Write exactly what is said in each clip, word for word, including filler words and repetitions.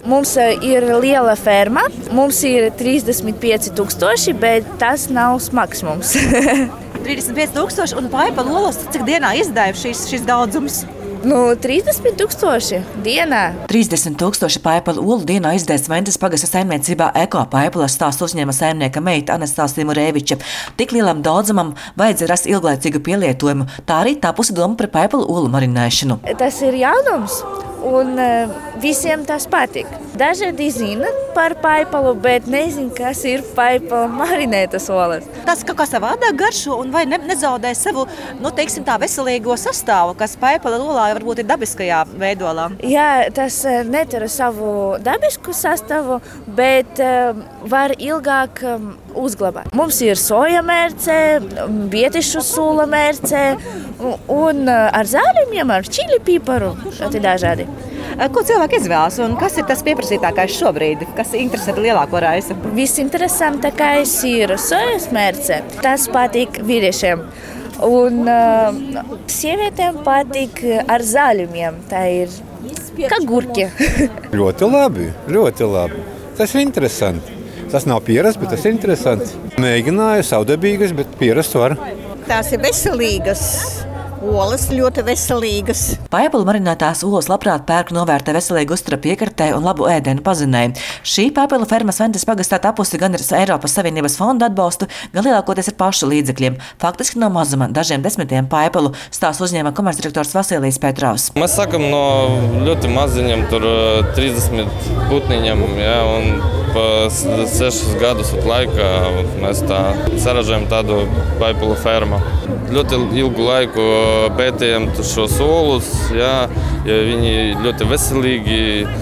Mums ir liela ferma, mums ir trīsdesmit pieci tūkstoši, bet tas nav smags mums. trīsdesmit pieci tūkstoši un paipalu olas, cik dienā izdēv šis, šis daudzums? Nu, trīsdesmit tūkstoši dienā. trīsdesmit tūkstoši paipalu olu dienā izdēs Ventas pagasta saimniecībā Eko Paipalas, stāsta uzņēma saimnieka meita Anastasija Mureviča. Tik lielam daudzumam vajadzēja rast ilglaicīgu pielietojumu, tā arī tapusi doma par paipalu olu marinēšanu. Tas ir jaunums. Un uh, visiem tas patīk. Dažādi zina par paipalu, bet nezina, kas ir paipalu marinētas olas. Tas kaut kā savādāk garšo un vai ne, nezaudē savu, nu, teiksim, tā veselīgo sastāvu, kas paipala olā varbūt ir dabiskajā veidolā. Jā, tas uh, netur savu dabisku sastāvu, bet uh, var ilgāk um, uzglabāt. Mums ir soja mērce, bietišu sula mērce un, un uh, ar zāļumiem, ar čili piparu. Tas ir dažādi. Ko cilvēki izvēlas un kas ir tas pieprasītākais šobrīd? Kas interesē lielāko raisi? Visinteresantākais ir sojas mērce. Tas patīk vīriešiem. Un uh, sievietēm patīk ar zaļumiem. Tā ir kā gurķi. Ļoti labi, ļoti labi. Tas ir interesanti. Tas nav pierasts, bet tas ir interesanti. Mēģināju savdabīgas, bet pierast var. Tās ir veselīgas. Olas ļoti veselīgas. Paipalu marinētās olas labprāt pērk novērtē veselīgu uzturu piekartē un labu ēdienu pazinē. Šī paipalu fermas Ventas pagastā tapusi gan ar Eiropas Savienības fonda atbalstu, gan lielākoties ar pašu līdzekļiem. Faktiski no mazuma, dažiem desmitiem paipalu, stāsta uzņēma komercdirektors Vasilijs Petrovs. Mēs sākam no ļoti maziņiem, tur trīsdesmit putniņiem, ja, un pa sešus gadus laikā mēs tā saražojam tādu paipalu fermu. Ļoti ilgu laiku pētījām šos olus, jā, jo viņi ļoti veselīgi,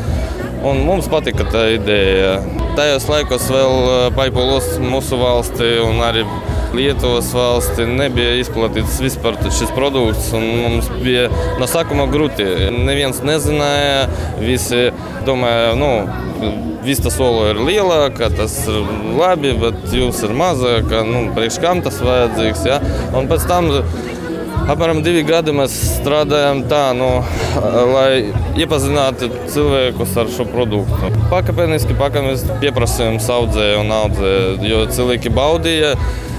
un mums patika tā ideja. Tajos laikos vēl paipalos mūsu valstī un arī Lietuvas valstī nebija izplatīts vispār šis produkts, un mums bija no sākuma grūti. Neviens nezināja, visi domāja, nu, vistas ola ir lielāka, tas ir labi, bet jums ir mazāka, nu, priekš kam tas vajadzīgs, ja? Un pēc tam apmēram divi gadi mēs strādājam tā, nu, lai iepazinātu cilvēkus ar šo produktu. Pakāpeniski, pakāpeniski pieprasījums audzēja un audzēja, jo cilvēki baudīja.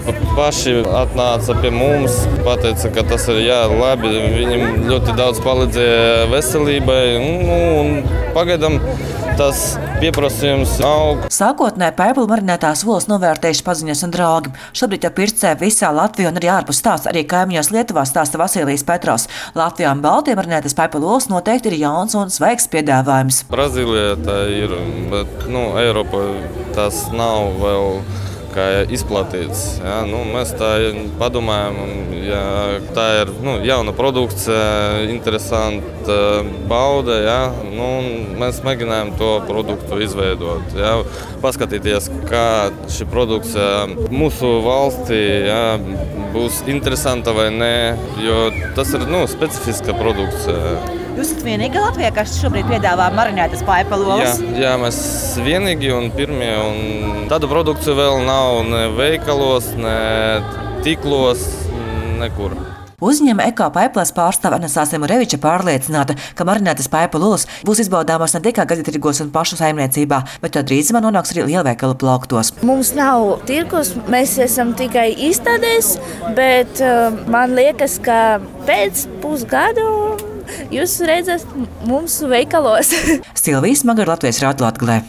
Paši atnāca pie mums, pateica, ka tas ir jā, labi, viņam ļoti daudz palīdzēja veselībai, nu, un pagaidām tas pieprasījums aug. Sākotnēji paipalu marinētās olas novērtējuši paziņas un draugi. Šobrīd jau pircē visā Latvijā un arī ārpus tās, arī kaimiņos Lietuvā, stāsta Vasilijs Petrovs. Latvijā un Baltijā marinētas paipalu olas noteikti ir jauns un svaigs piedāvājums. Brazīlijā tā ir, bet, nu, Eiropā tas nav vēl kā izplatīts. Ja, nu, mēs tā padomājam, ja, tā ir nu, jauna produkcija, interesanta bauda. Ja, nu, mēs mēģinājām to produktu izveidot. Ja, paskatīties, kā šī produkcija mūsu valstī ja, būs interesanta vai nē, jo tas ir nu, specifiska produkcija. Jūs esat vienīgā Latvijā, kas šobrīd piedāvā marinētas paipalu olas? Jā, jā, mēs vienīgi un pirmie. Un tādu produkciju vēl nav ne veikalos, ne tīklos, nekur. Uzņēma Eko Paipalas pārstāve Anastasija Mureviča pārliecināta, ka marinētas paipalu olas būs izbaudāmas ne tikai gadietirgos un pašu saimniecībā, bet to drīzumā nonāks arī lielveikalu plauktos. Mums nav tirgus, mēs esam tikai izstādēs, bet uh, man liekas, ka pēc pusgadu jūs redzat mūsu veikalos. Silvija Smagra, Latvijas Rādio Latgalē.